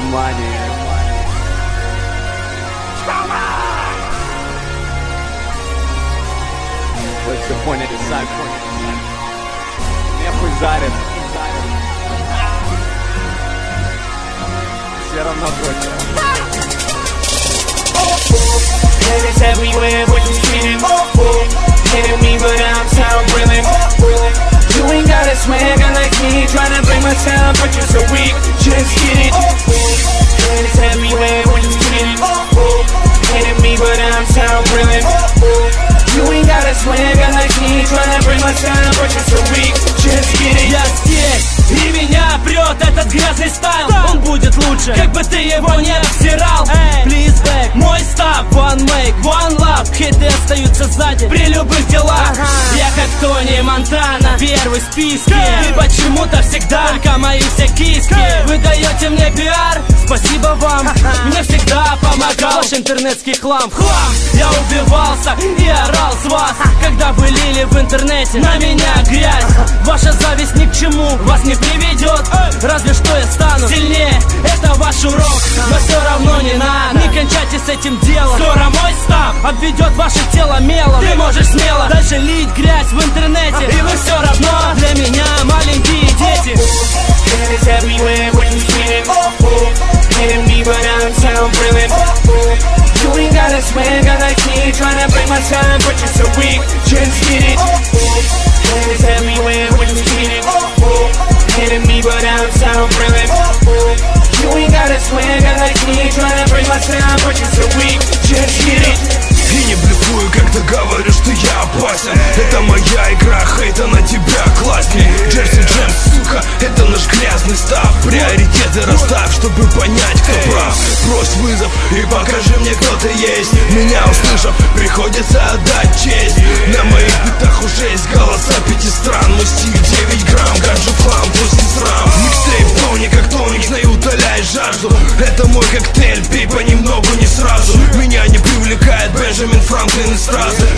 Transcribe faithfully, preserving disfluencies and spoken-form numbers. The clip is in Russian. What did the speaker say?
кармане. Вы все поняли сами. Нехуй зарит. Все равно против. Haters everywhere, what you screaming? Hating me, but I'm sound brilliant. You ain't got a swagger like me, tryna bring my sound, but you're so weak. Just get it. Haters everywhere, what you screaming? Hating me, but I'm sound brilliant. You ain't got a swagger like me, tryna bring my sound, but you're so weak. Just get it. Я здесь, и меня прет этот грязный стайл. Он будет лучше, как бы ты его не обсирал. Please back, мой став, one make, one love. Хиты остаются сзади при любых делах. Ага. Я как Тони Монтана, первый в списке. И почему-то всегда только мои все киски. Вы даете мне пиар, спасибо вам. Мне всегда помогал ваш интернетский хлам. Хлам! Я убивался и орал с вас, когда вы лили в интернете на меня грязь. Ваша зависть ни к чему вас не приведет. Разве что я стану сильнее, это ваш урок. Но все равно не надо, не кончайте с этим делом. Скоро мой став обведет ваше тело мелом. Ты можешь смело дальше лить грязь в интернете, и вы все равно для меня маленькие дети. Haters everywhere, what you screaming? Hating me, but I'm sound brilliant. You ain't got a swagger like me, tryna bring my sound, but you're so weak. Just get it. Haters everywhere, what you screaming? Hating me, but I'm sound brilliant. You ain't got a swagger like me, tryna bring my sound, but you're so weak. Just get it. И не блефую, когда говорю, что я опасен. Это моя игра, хейта на тебя классней. Джерси Джем, сука, это наш грязный став. Приоритеты расставь, чтобы понять, кто прав. Брось вызов и покажи мне, кто ты есть. Меня услышав, приходится отдать честь. На моих битах уже есть голоса пяти стран. Мой стиль девять грамм, гаджу флам, пусть не срам. Микстейп тоник, как тоник, знаю, утоляй жажду. Это мой коктейль, пей понемногу, не сразу. Меня не привлекает Бенджамин Франклин из фразы.